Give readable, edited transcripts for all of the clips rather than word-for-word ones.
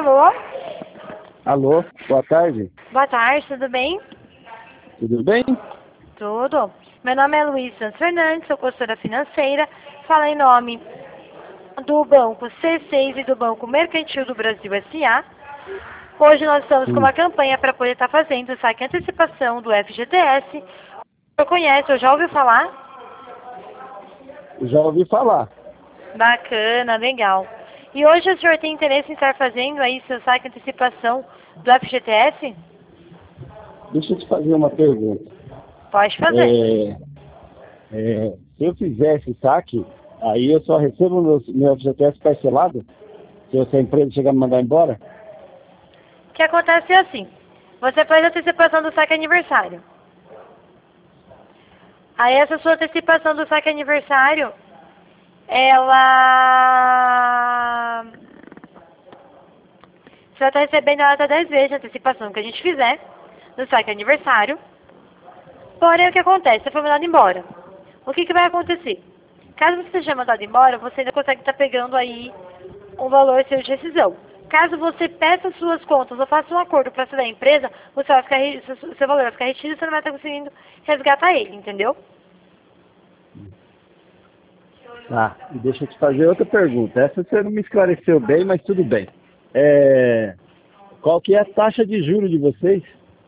Alô? Alô, boa tarde. Boa tarde, tudo bem? Tudo bem? Tudo. Meu nome é Luísa Fernandes, sou consultora financeira. Falo em nome do Banco C6 e do Banco Mercantil do Brasil S.A. Hoje nós estamos com uma campanha para poder estar fazendo saque antecipação do FGTS. O senhor conhece ou já ouviu falar? Já ouvi falar. Bacana, legal. E hoje o senhor tem interesse em estar fazendo aí seu saque antecipação do FGTS? Deixa eu te fazer uma pergunta. Pode fazer. Se eu fizer esse saque, aí eu só recebo meu FGTS parcelado? Se a empresa chegar a me mandar embora? O que acontece é assim, você faz a antecipação do saque aniversário. Aí essa sua antecipação do saque aniversário, ela... Você vai estar recebendo ela até 10 vezes a antecipação que a gente fizer do saque aniversário. Porém, o que acontece? Você foi mandado embora. O que vai acontecer? Caso você seja mandado embora, você ainda consegue estar pegando aí um valor seu de rescisão. Caso você peça suas contas ou faça um acordo para sair da empresa, você vai ficar, seu valor vai ficar retido e você não vai estar conseguindo resgatar ele, entendeu? Ah, e deixa eu te fazer outra pergunta. Essa você não me esclareceu bem, mas tudo bem. Qual que é a taxa de juros de vocês?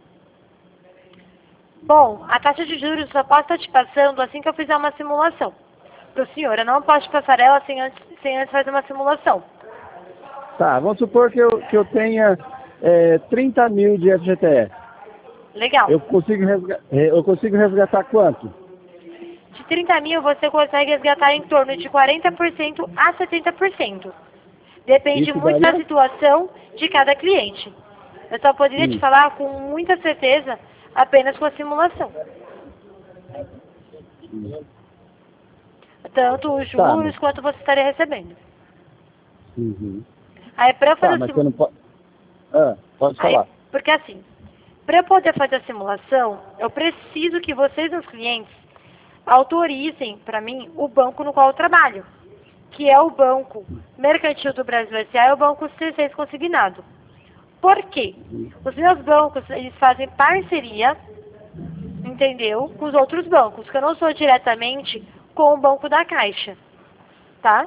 Bom, a taxa de juros só posso estar te passando assim que eu fizer uma simulação. Para o senhor, eu não posso te passar ela sem antes fazer uma simulação. Tá, vamos supor que eu tenha 30 mil de FGTS. Legal. Eu consigo resgatar quanto? De 30 mil, você consegue resgatar em torno de 40% a 70%. Depende Isso muito daria? da situação de cada cliente. Eu só poderia te falar com muita certeza apenas com a simulação. Tanto os juros quanto você estaria recebendo. Uhum. Aí para fazer Mas você não pode... pode falar. Porque assim, para eu poder fazer a simulação, eu preciso que vocês, os clientes, autorizem para mim o banco no qual eu trabalho, que é o Banco Mercantil do Brasil S.A. e o Banco C6 Consignado. Por quê? Os meus bancos, eles fazem parceria, entendeu? Com os outros bancos, que eu não sou diretamente com o Banco da Caixa, tá?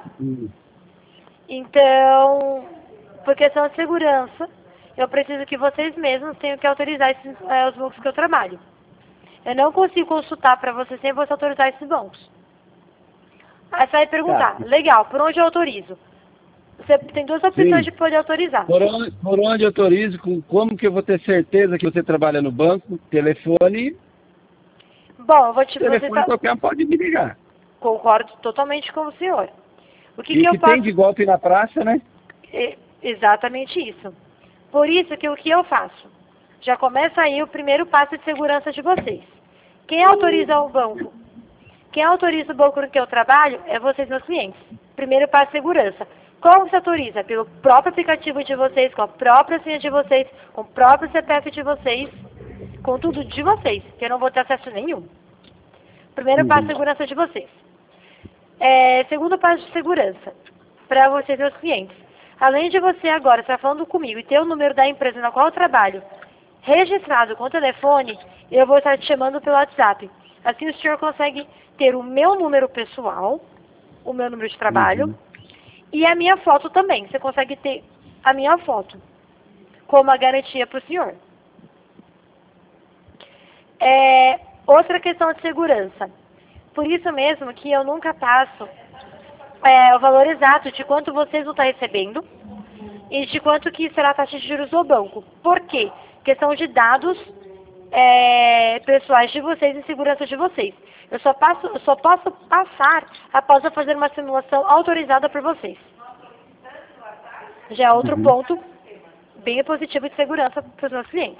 Então, por questão de segurança, eu preciso que vocês mesmos tenham que autorizar os bancos que eu trabalho. Eu não consigo consultar para você sem você autorizar esses bancos. Aí você vai perguntar, legal, por onde eu autorizo? Você tem duas opções de poder autorizar. Por onde eu autorizo? Como que eu vou ter certeza que você trabalha no banco? Telefone. Bom, eu vou te... Telefone qualquer um pode me ligar. Concordo totalmente com o senhor. O que eu faço? Tem de golpe na praça, né? Exatamente isso. Por isso que o que eu faço? Já começa aí o primeiro passo de segurança de vocês. Quem autoriza o banco? Quem autoriza o banco no que eu trabalho é vocês, meus clientes. Primeiro passo de segurança. Como se autoriza? Pelo próprio aplicativo de vocês, com a própria senha de vocês, com o próprio CPF de vocês, com tudo de vocês, que eu não vou ter acesso nenhum. Primeiro passo de segurança de vocês. Segundo passo de segurança, para vocês, meus clientes. Além de você agora estar falando comigo e ter o número da empresa na qual eu trabalho registrado com o telefone, eu vou estar te chamando pelo WhatsApp. Assim o senhor consegue ter o meu número pessoal, o meu número de trabalho, e a minha foto também. Você consegue ter a minha foto como a garantia para o senhor. Outra questão de segurança. Por isso mesmo que eu nunca passo o valor exato de quanto vocês vão estar recebendo e de quanto que será a taxa de juros do banco. Por quê? Questão de dados pessoais de vocês e segurança de vocês. Eu só posso passar após eu fazer uma simulação autorizada por vocês. Já é outro ponto bem positivo de segurança para os meus clientes.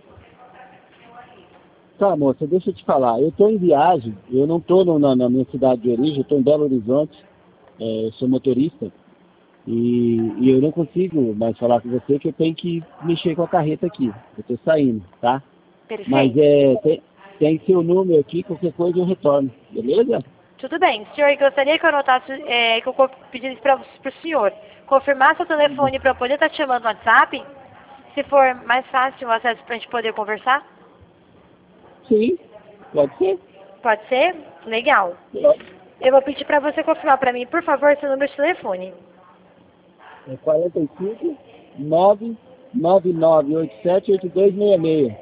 Tá, moça, deixa eu te falar. Eu estou em viagem, eu não estou na minha cidade de origem, eu estou em Belo Horizonte, eu sou motorista, e eu não consigo mais falar com você que eu tenho que mexer com a carreta aqui. Eu estou saindo, tá? Perfeito. Mas tem seu número aqui, qualquer coisa eu retorno, beleza? Tudo bem. Senhor, gostaria que eu anotasse, que eu pedisse para o senhor confirmar seu telefone para eu poder estar te chamando no WhatsApp? Se for mais fácil o acesso para a gente poder conversar? Sim, pode ser. Pode ser? Legal. Eu vou pedir para você confirmar para mim, por favor, seu número de telefone. É 45 99987 8266.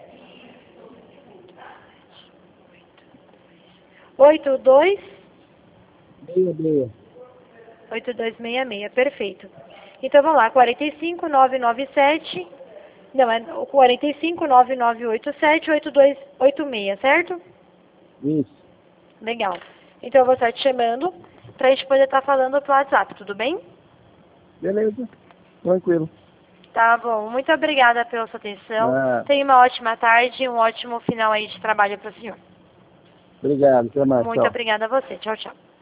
82? 66. 8266, perfeito. Então vamos lá, 45997, não, é 4599887 8286, certo? Isso. Legal. Então eu vou estar te chamando pra gente poder estar falando pelo WhatsApp, tudo bem? Beleza. Tranquilo. Tá bom, muito obrigada pela sua atenção. Tenha uma ótima tarde e um ótimo final aí de trabalho para o senhor. Obrigado, até mais. Muito Tchau. obrigada a você. Tchau, tchau.